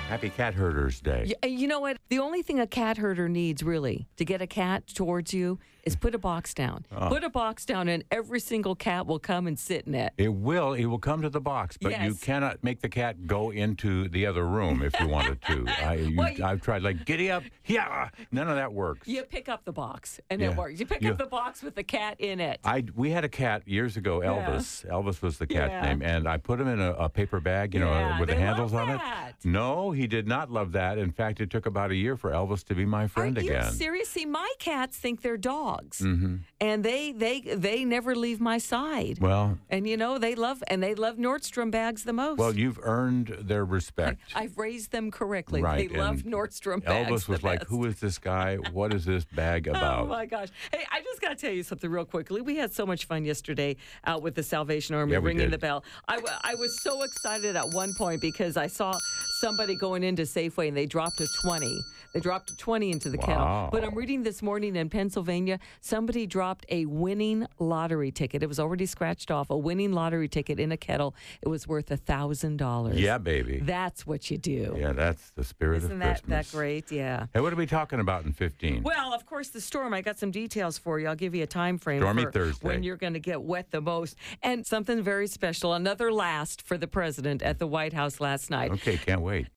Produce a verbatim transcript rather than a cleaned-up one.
Happy Cat Herders Day. Y- You know what? The only thing a cat herder needs, really, to get a cat towards you is put a box down. Oh. Put a box down, and every single cat will come and sit in it. It will. It will come to the box, but you Yes. cannot make the cat go into the other room if you wanted to. I, you, Well, you- I've tried, like, giddy up. Yeah. None of that works. You pick up the box, and Yeah. it works. You pick You- up the box with the cat in it. I, we had a cat years ago, Yeah. Elvis. Elvis was the cat's Yeah. name. And I put him in a, a paper bag, you know, Yeah, with the they handles love on that. it. No, he did not love that. In fact, it took about a year for Elvis to be my friend Are again. you serious? See, my cats think they're dogs, Mm-hmm. and they they they never leave my side. Well, And you know they love and they love Nordstrom bags the most. well, you've earned their respect. I've raised them correctly. Right, They love and Nordstrom bags. Elvis was the like, best. who is this guy? What is this bag about? Oh my gosh! Hey, I just got to tell you something real quickly. We had so much fun yesterday out with the Salvation Army Yeah, we ringing did. the bell. I, w- I was so excited at one point because I saw somebody going into Safeway and they dropped a twenty. They dropped a twenty into the Wow. kettle. But I'm reading this morning in Pennsylvania, somebody dropped a winning lottery ticket. It was already scratched off. A winning lottery ticket in a kettle. It was worth a thousand dollars. Yeah, baby. That's what you do. Yeah, that's the spirit Isn't of that Christmas. that great? Yeah. Hey, what are we talking about in fifteen? Well, of course, the storm. I got some details for you. I'll give you a time frame Stormy for Thursday. when you're going to get wet the most. And something very special, another last for the president at the White House last night. Okay, can't wait.